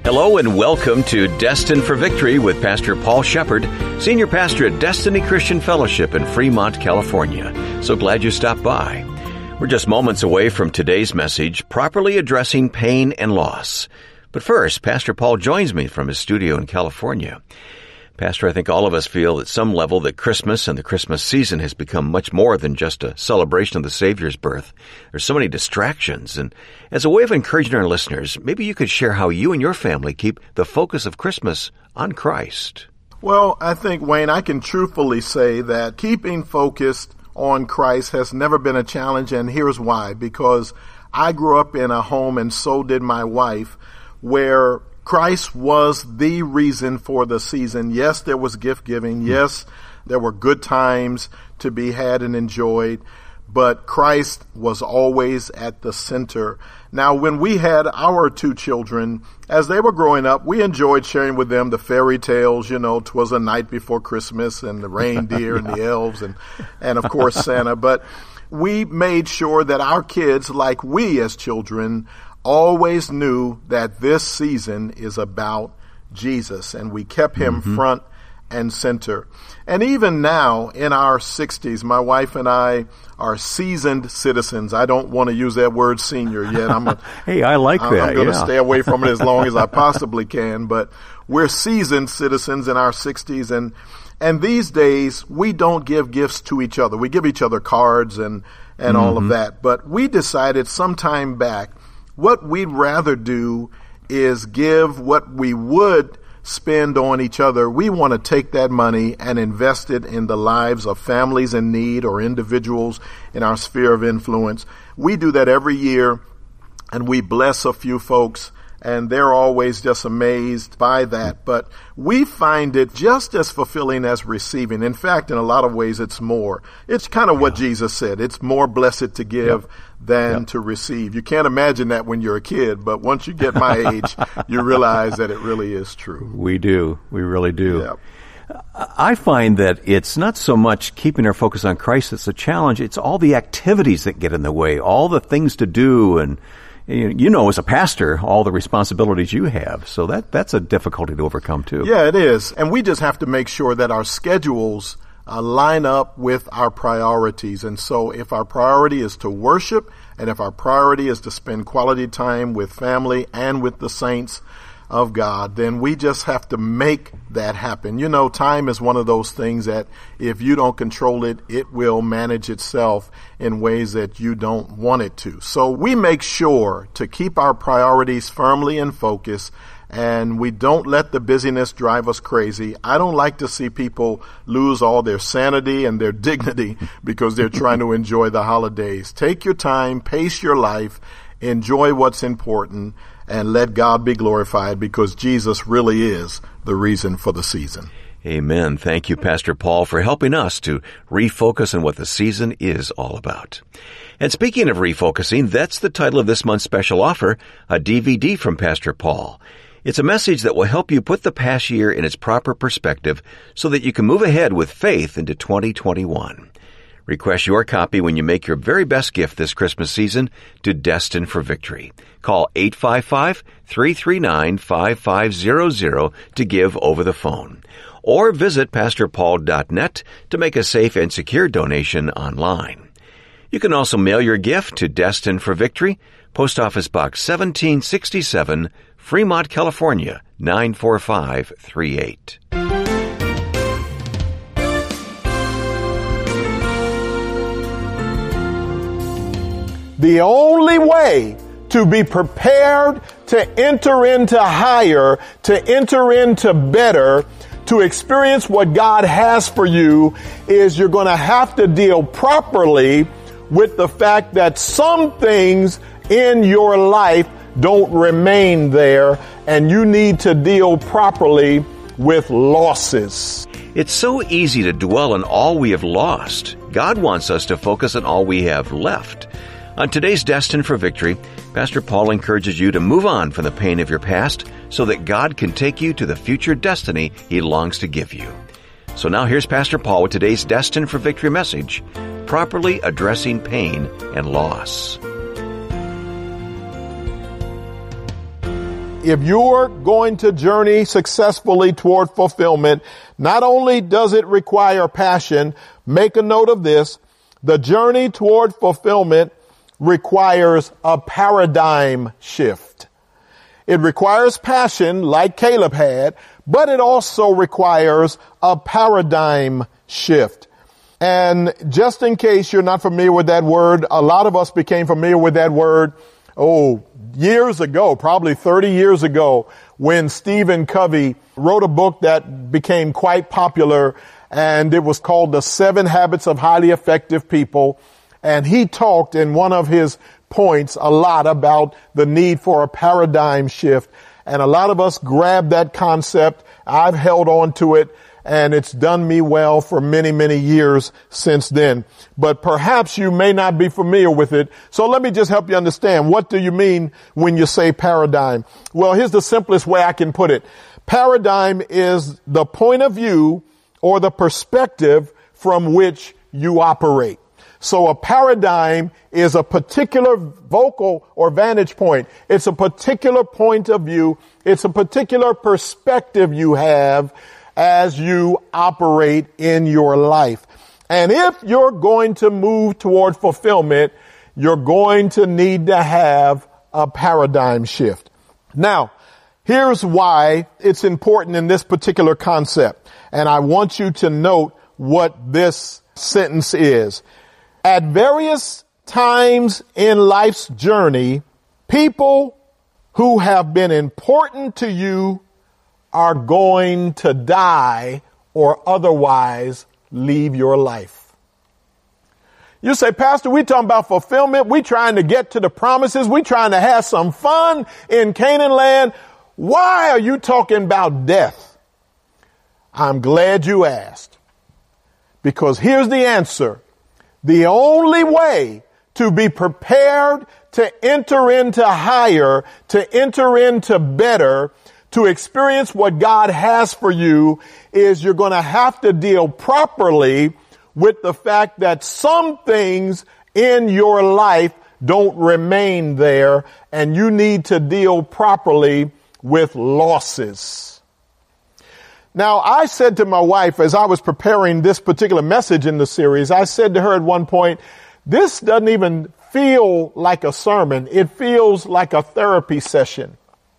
Hello and welcome to Destined for Victory with Pastor Paul Shepard, Senior Pastor at Destiny Christian Fellowship in Fremont, California. So glad you stopped by. We're just moments away from today's message, Properly Addressing Pain and Loss. But first, Pastor Paul joins me from his studio in California. Pastor, I think all of us feel at some level that Christmas and the Christmas season has become much more than just a celebration of the Savior's birth. There's so many distractions, and as a way of encouraging our listeners, maybe you could share how you and your family keep the focus of Christmas on Christ. Well, I think, Wayne, I can truthfully say that keeping focused on Christ has never been a challenge, and here's why. Because I grew up in a home, and so did my wife, where Christ was the reason for the season. Yes, there was gift giving. Yes, there were good times to be had and enjoyed, but Christ was always at the center. Now, when we had our two children, as they were growing up, we enjoyed sharing with them the fairy tales, 'Twas a Night Before Christmas and the reindeer and the elves and of course Santa. But we made sure that our kids, like we as children, always knew that this season is about Jesus, and we kept him front and center. And even now, in our 60s, my wife and I are seasoned citizens. I don't want to use that word senior yet. Hey, I like that. I'm going to stay away from it as long as I possibly can, but we're seasoned citizens in our 60s, and these days, we don't give gifts to each other. We give each other cards and all of that, but we decided some time back what we'd rather do is give what we would spend on each other. We want to take that money and invest it in the lives of families in need or individuals in our sphere of influence. We do that every year, and we bless a few folks, and they're always just amazed by that. But we find it just as fulfilling as receiving. In fact, in a lot of ways, it's more. It's kind of what Jesus said. It's more blessed to give than to receive. You can't imagine that when you're a kid, but once you get my age, you realize that it really is true. We do. We really do. Yep. I find that it's not so much keeping our focus on Christ that's a challenge. It's all the activities that get in the way, all the things to do, and as a pastor, all the responsibilities you have. So that's a difficulty to overcome, too. Yeah, it is. And we just have to make sure that our schedules line up with our priorities. And so if our priority is to worship, and if our priority is to spend quality time with family and with the saints of God, then we just have to make that happen. Time is one of those things that if you don't control it, it will manage itself in ways that you don't want it to. So we make sure to keep our priorities firmly in focus, and we don't let the busyness drive us crazy. I don't like to see people lose all their sanity and their dignity because they're trying to enjoy the holidays. Take your time, pace your life, enjoy what's important, and let God be glorified, because Jesus really is the reason for the season. Amen. Thank you, Pastor Paul, for helping us to refocus on what the season is all about. And speaking of refocusing, that's the title of this month's special offer, a DVD from Pastor Paul. It's a message that will help you put the past year in its proper perspective so that you can move ahead with faith into 2021. Request your copy when you make your very best gift this Christmas season to Destined for Victory. Call 855-339-5500 to give over the phone. Or visit pastorpaul.net to make a safe and secure donation online. You can also mail your gift to Destined for Victory, Post Office Box 1767, Fremont, California, 94538. The only way to be prepared to enter into higher, to enter into better, to experience what God has for you is you're going to have to deal properly with the fact that some things in your life don't remain there, and you need to deal properly with losses. It's so easy to dwell on all we have lost. God wants us to focus on all we have left. On today's Destined for Victory, Pastor Paul encourages you to move on from the pain of your past so that God can take you to the future destiny He longs to give you. So now here's Pastor Paul with today's Destined for Victory message, Properly Addressing Pain and Loss. if you're going to journey successfully toward fulfillment, not only does it require passion, make a note of this, the journey toward fulfillment requires a paradigm shift. It requires passion like Caleb had, but it also requires a paradigm shift. And just in case you're not familiar with that word, a lot of us became familiar with that word, years ago, probably 30 years ago, when Stephen Covey wrote a book that became quite popular, and it was called The 7 Habits of Highly Effective People. And he talked in one of his points a lot about the need for a paradigm shift. And a lot of us grabbed that concept. I've held on to it, and it's done me well for many, many years since then. But perhaps you may not be familiar with it. So let me just help you understand. What do you mean when you say paradigm? Well, here's the simplest way I can put it. Paradigm is the point of view or the perspective from which you operate. So a paradigm is a particular vocal or vantage point. It's a particular point of view. It's a particular perspective you have as you operate in your life. And if you're going to move toward fulfillment, you're going to need to have a paradigm shift. Now, here's why it's important in this particular concept. And I want you to note what this sentence is. At various times in life's journey, people who have been important to you are going to die or otherwise leave your life. You say, Pastor, we talking about fulfillment. We trying to get to the promises. We trying to have some fun in Canaan land. Why are you talking about death? I'm glad you asked, because here's the answer. The only way to be prepared to enter into higher, to enter into better, to experience what God has for you is you're going to have to deal properly with the fact that some things in your life don't remain there, and you need to deal properly with losses. Now, I said to my wife as I was preparing this particular message in the series, I said to her at one point, this doesn't even feel like a sermon. It feels like a therapy session.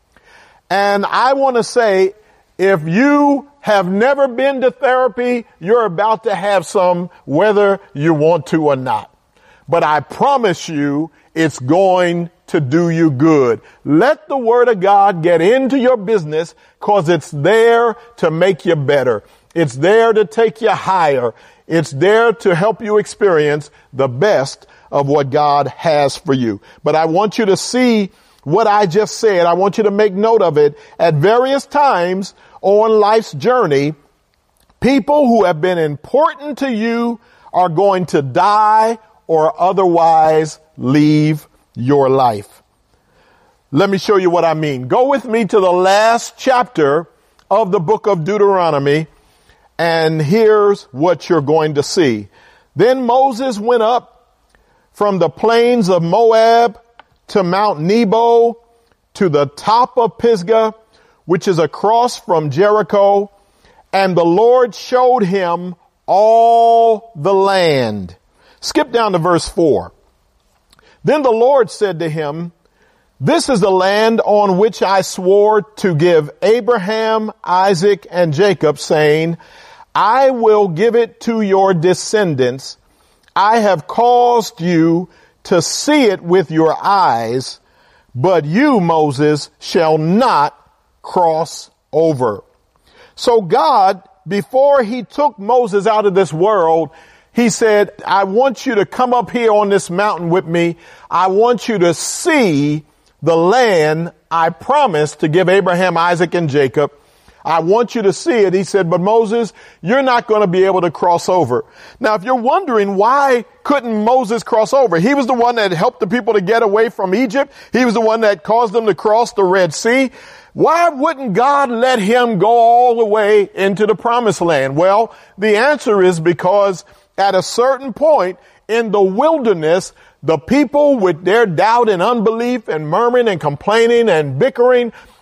And I want to say, if you have never been to therapy, you're about to have some, whether you want to or not. But I promise you, it's going to do you good. Let the Word of God get into your business, because it's there to make you better. It's there to take you higher. It's there to help you experience the best of what God has for you. But I want you to see what I just said. I want you to make note of it. At various times on life's journey, people who have been important to you are going to die or otherwise leave your life. Let me show you what I mean. Go with me to the last chapter of the book of Deuteronomy, and here's what you're going to see. Then Moses went up from the plains of Moab to Mount Nebo, to the top of Pisgah, which is across from Jericho, and the Lord showed him all the land. Skip down to verse 4. Then the Lord said to him, this is the land on which I swore to give Abraham, Isaac, and Jacob, saying, I will give it to your descendants. I have caused you to see it with your eyes, but you, Moses, shall not cross over. So God, before he took Moses out of this world, he said, I want you to come up here on this mountain with me. I want you to see the land I promised to give Abraham, Isaac, and Jacob. I want you to see it. He said, but Moses, you're not going to be able to cross over. Now, if you're wondering why couldn't Moses cross over, he was the one that helped the people to get away from Egypt. He was the one that caused them to cross the Red Sea. Why wouldn't God let him go all the way into the promised land? Well, the answer is because at a certain point in the wilderness, the people with their doubt and unbelief and murmuring and complaining and bickering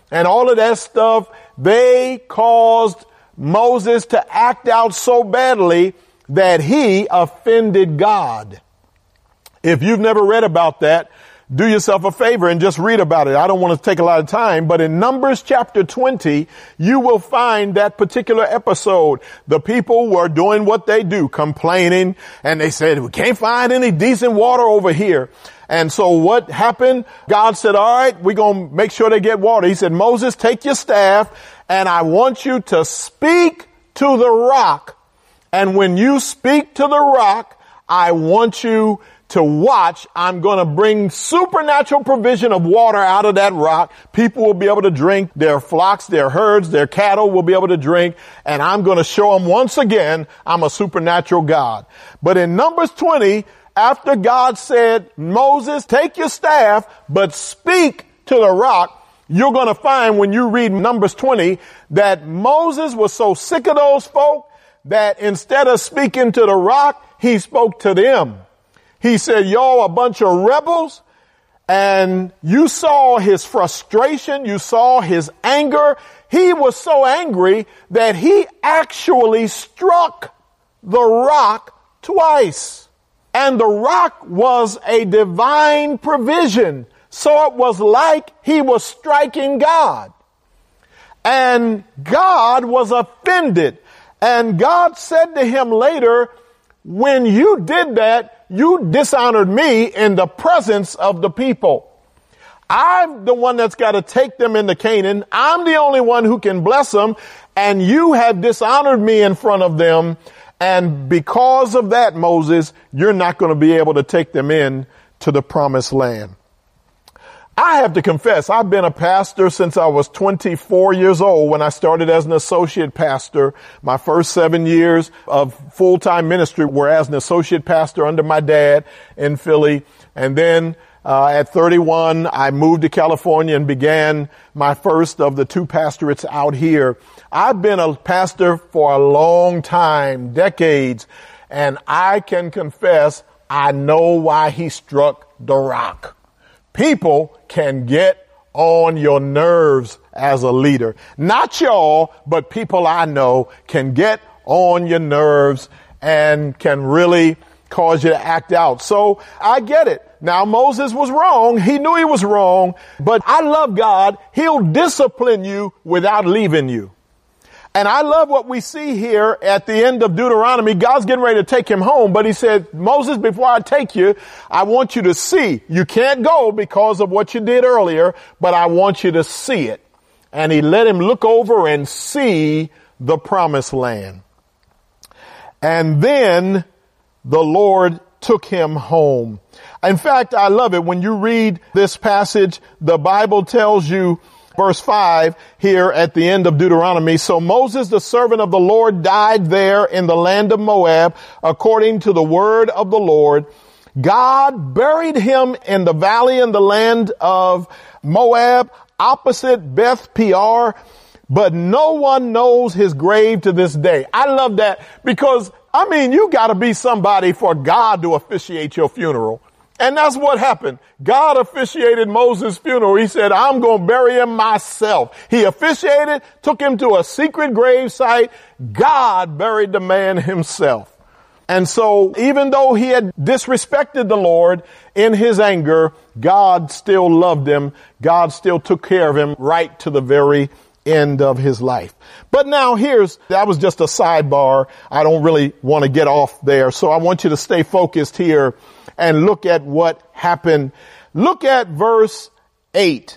and all of that stuff, they caused Moses to act out so badly that he offended God. If you've never read about that, do yourself a favor and just read about it. I don't want to take a lot of time, but in Numbers chapter 20, you will find that particular episode. The people were doing what they do, complaining, and they said, we can't find any decent water over here. And so what happened? God said, all right, we're going to make sure they get water. He said, Moses, take your staff, and I want you to speak to the rock. And when you speak to the rock, I want you to watch. I'm going to bring supernatural provision of water out of that rock. People will be able to drink. Their flocks, their herds, their cattle will be able to drink. And I'm going to show them once again, I'm a supernatural God. But in Numbers 20, after God said, Moses, take your staff, but speak to the rock, you're going to find when you read Numbers 20 that Moses was so sick of those folk that instead of speaking to the rock, he spoke to them. He said, y'all a bunch of rebels, and you saw his frustration, you saw his anger. He was so angry that he actually struck the rock twice. And the rock was a divine provision. So it was like he was striking God. And God was offended. And God said to him later, when you did that, you dishonored me in the presence of the people. I'm the one that's got to take them into Canaan. I'm the only one who can bless them. And you have dishonored me in front of them. And because of that, Moses, you're not going to be able to take them in to the promised land. I have to confess, I've been a pastor since I was 24 years old when I started as an associate pastor. My first 7 years of full-time ministry were as an associate pastor under my dad in Philly. And then at 31, I moved to California and began my first of the 2 pastorates out here. I've been a pastor for a long time, decades, and I can confess I know why he struck the rock. People can get on your nerves as a leader. Not y'all, but people I know can get on your nerves and can really cause you to act out. So I get it. Now Moses was wrong. He knew he was wrong, but I love God. He'll discipline you without leaving you. And I love what we see here at the end of Deuteronomy. God's getting ready to take him home, but he said, Moses, before I take you, I want you to see. You can't go because of what you did earlier, but I want you to see it. And he let him look over and see the promised land. And then the Lord took him home. In fact, I love it. When you read this passage, the Bible tells you, verse 5 here at the end of Deuteronomy, so Moses, the servant of the Lord, died there in the land of Moab, according to the word of the Lord. God buried him in the valley in the land of Moab, opposite Beth Peor, but no one knows his grave to this day. I love that because, you got to be somebody for God to officiate your funeral. And that's what happened. God officiated Moses' funeral. He said, I'm going to bury him myself. He officiated, took him to a secret grave site. God buried the man himself. And so even though he had disrespected the Lord in his anger, God still loved him. God still took care of him right to the very end of his life. But now that was just a sidebar. I don't really want to get off there. So I want you to stay focused here and look at what happened. Look at verse 8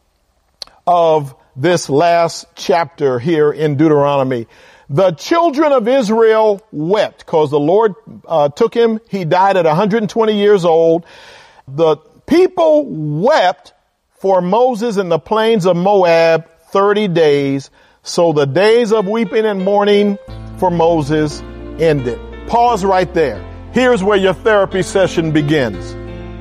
of this last chapter here in Deuteronomy. The children of Israel wept because the Lord took him. He died at 120 years old. The people wept for Moses in the plains of Moab 30 days. So the days of weeping and mourning for Moses ended. Pause right there. Here's where your therapy session begins.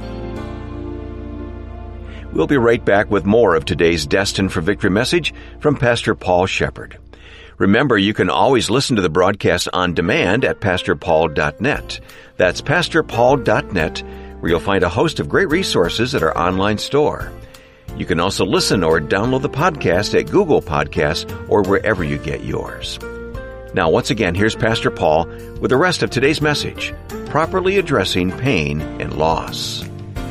We'll be right back with more of today's Destined for Victory message from Pastor Paul Shepard. Remember, you can always listen to the broadcast on demand at pastorpaul.net. That's pastorpaul.net, where you'll find a host of great resources at our online store. You can also listen or download the podcast at Google Podcasts or wherever you get yours. Now, once again, here's Pastor Paul with the rest of today's message, Properly Addressing Pain and Loss.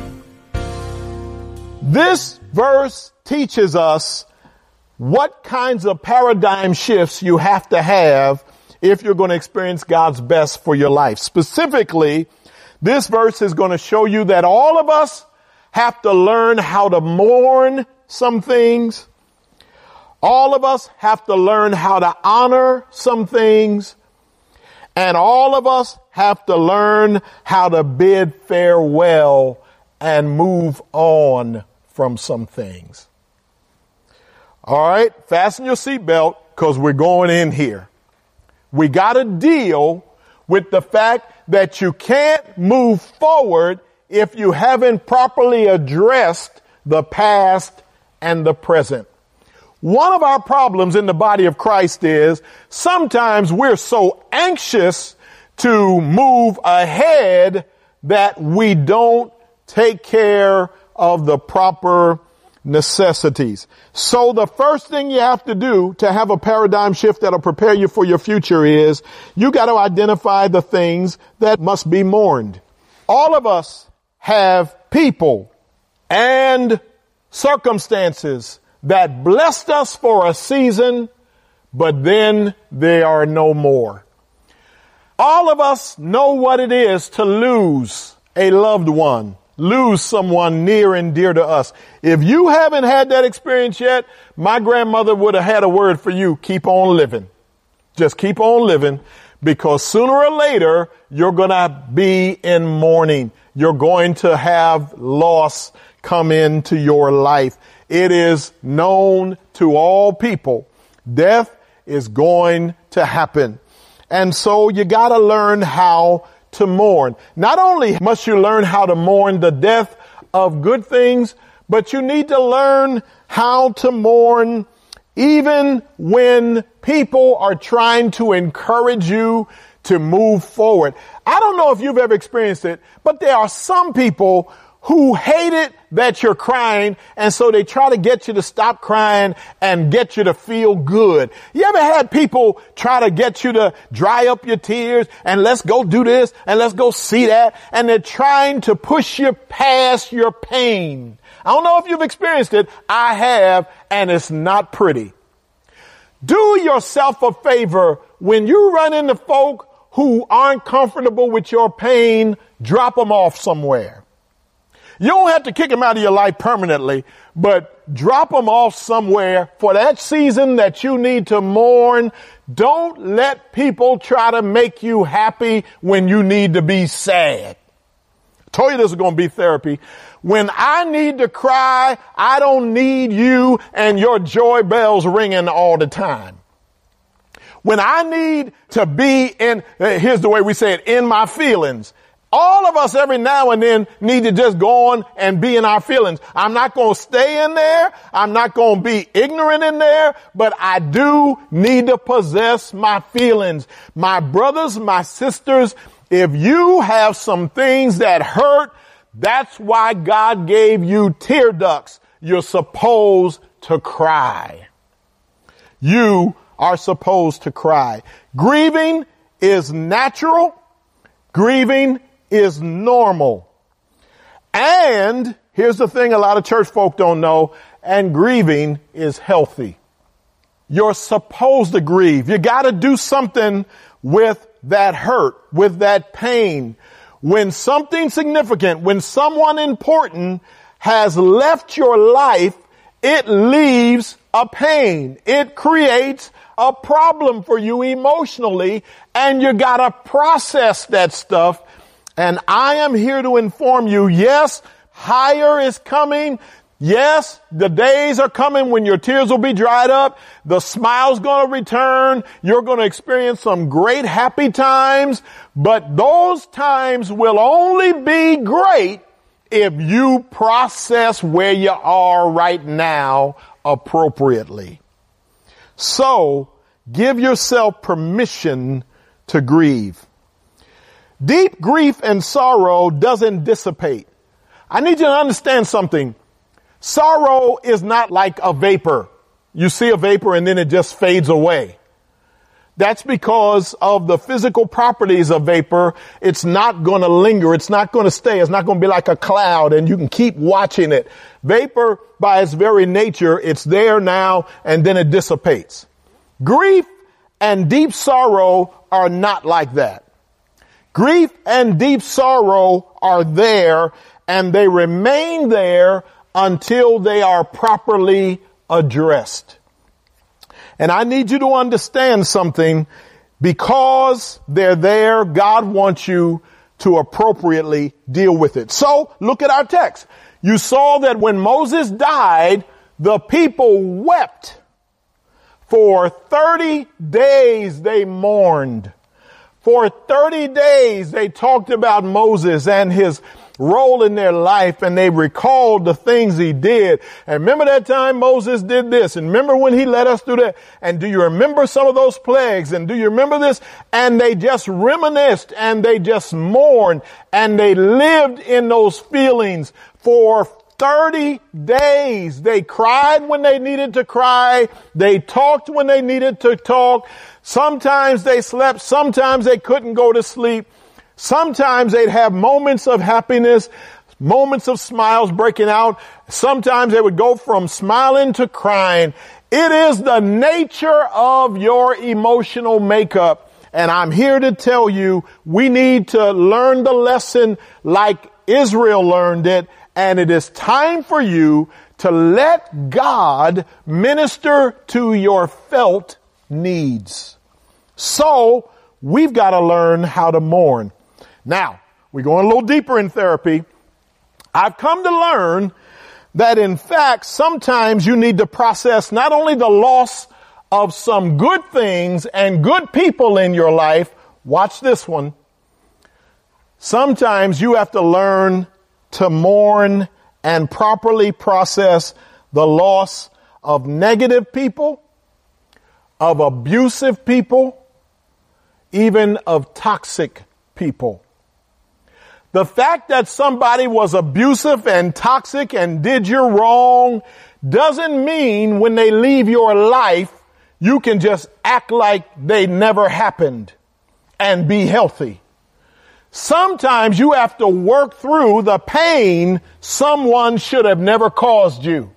This verse teaches us what kinds of paradigm shifts you have to have if you're going to experience God's best for your life. Specifically, this verse is going to show you that all of us have to learn how to mourn some things. All of us have to learn how to honor some things. And all of us have to learn how to bid farewell and move on from some things. All right, fasten your seatbelt because we're going in here. We got to deal with the fact that you can't move forward if you haven't properly addressed the past and the present. One of our problems in the body of Christ is sometimes we're so anxious to move ahead that we don't take care of the proper necessities. So the first thing you have to do to have a paradigm shift that'll prepare you for your future is you got to identify the things that must be mourned. All of us have people and circumstances that blessed us for a season, but then they are no more. All of us know what it is to lose a loved one, lose someone near and dear to us. If you haven't had that experience yet, my grandmother would have had a word for you. Keep on living. Just keep on living, because sooner or later, you're going to be in mourning. You're going to have loss come into your life. It is known to all people. Death is going to happen. And so you got to learn how to mourn. Not only must you learn how to mourn the death of good things, but you need to learn how to mourn even when people are trying to encourage you to move forward. I don't know if you've ever experienced it, but there are some people who hate it that you're crying, and so they try to get you to stop crying and get you to feel good. You ever had people try to get you to dry up your tears and let's go do this and let's go see that, and they're trying to push you past your pain? I don't know if you've experienced it. I have, and it's not pretty. Do yourself a favor. When you run into folk who aren't comfortable with your pain, drop them off somewhere. You don't have to kick them out of your life permanently, but drop them off somewhere for that season that you need to mourn. Don't let people try to make you happy when you need to be sad. I told you this is going to be therapy. When I need to cry, I don't need you and your joy bells ringing all the time. When I need to be in, here's the way we say it, in my feelings. All of us every now and then need to just go on and be in our feelings. I'm not going to stay in there. I'm not going to be ignorant in there, but I do need to possess my feelings. My brothers, my sisters, if you have some things that hurt, that's why God gave you tear ducts. You're supposed to cry. You are supposed to cry. Grieving is natural. Grieving is normal. And here's the thing a lot of church folk don't know, and grieving is healthy. You're supposed to grieve. You got to do something with that hurt, with that pain. When something significant, when someone important has left your life, it leaves a pain. It creates a problem for you emotionally, and you got to process that stuff. And I am here to inform you, yes, higher is coming. Yes, the days are coming when your tears will be dried up. The smile's going to return. You're going to experience some great happy times. But those times will only be great if you process where you are right now appropriately. So, give yourself permission to grieve. Deep grief and sorrow doesn't dissipate. I need you to understand something. Sorrow is not like a vapor. You see a vapor and then it just fades away. That's because of the physical properties of vapor. It's not going to linger. It's not going to stay. It's not going to be like a cloud and you can keep watching it. Vapor, by its very nature, it's there now and then it dissipates. Grief and deep sorrow are not like that. Grief and deep sorrow are there and they remain there until they are properly addressed. And I need you to understand something. Because they're there, God wants you to appropriately deal with it. So look at our text. You saw that when Moses died, the people wept. For 30 days they mourned. For 30 days they talked about Moses and his role in their life, and they recalled the things he did. And remember that time Moses did this, and remember when he led us through that, and do you remember some of those plagues, and do you remember this? And they just reminisced, and they just mourned, and they lived in those feelings for 30 days. They cried when they needed to cry. They talked when they needed to talk. Sometimes they slept. Sometimes they couldn't go to sleep. Sometimes they'd have moments of happiness, moments of smiles breaking out. Sometimes they would go from smiling to crying. It is the nature of your emotional makeup. And I'm here to tell you, we need to learn the lesson like Israel learned it. And it is time for you to let God minister to your felt needs. So we've got to learn how to mourn. Now, we're going a little deeper in therapy. I've come to learn that, in fact, sometimes you need to process not only the loss of some good things and good people in your life. Watch this one. Sometimes you have to learn to mourn and properly process the loss of negative people, of abusive people, even of toxic people. The fact that somebody was abusive and toxic and did you wrong doesn't mean when they leave your life, you can just act like they never happened and be healthy. Sometimes you have to work through the pain someone should have never caused you.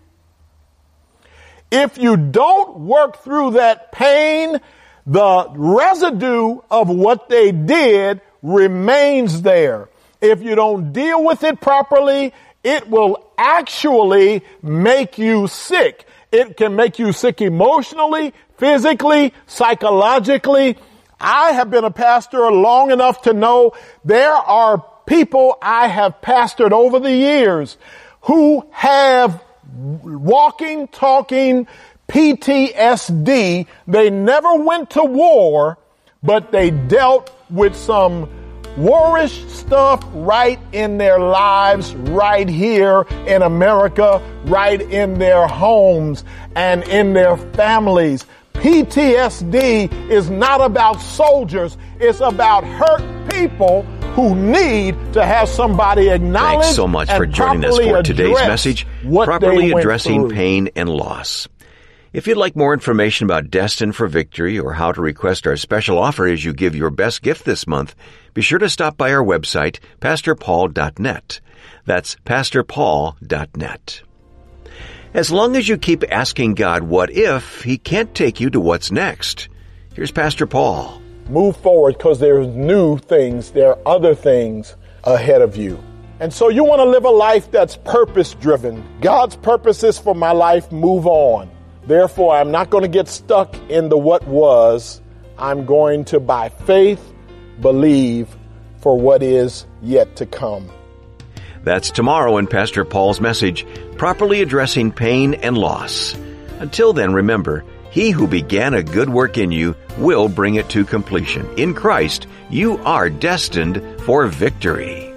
If you don't work through that pain, the residue of what they did remains there. If you don't deal with it properly, it will actually make you sick. It can make you sick emotionally, physically, psychologically. I have been a pastor long enough to know there are people I have pastored over the years who have walking, talking PTSD. They never went to war, but they dealt with some warish stuff right in their lives, right here in America, right in their homes and in their families. PTSD is not about soldiers. It's about hurt people who need to have somebody acknowledge. Thanks so much for joining us for today's message, Properly Addressing Pain and Loss. If you'd like more information about Destined for Victory or how to request our special offer as you give your best gift this month, be sure to stop by our website, PastorPaul.net. That's PastorPaul.net. As long as you keep asking God what if, He can't take you to what's next. Here's Pastor Paul. Move forward because there's new things, there are other things ahead of you. And so you want to live a life that's purpose-driven. God's purpose is for my life, move on. Therefore, I'm not going to get stuck in the what was. I'm going to, by faith, believe for what is yet to come. That's tomorrow in Pastor Paul's message, Properly Addressing Pain and Loss. Until then, remember, He who began a good work in you will bring it to completion. In Christ, you are destined for victory.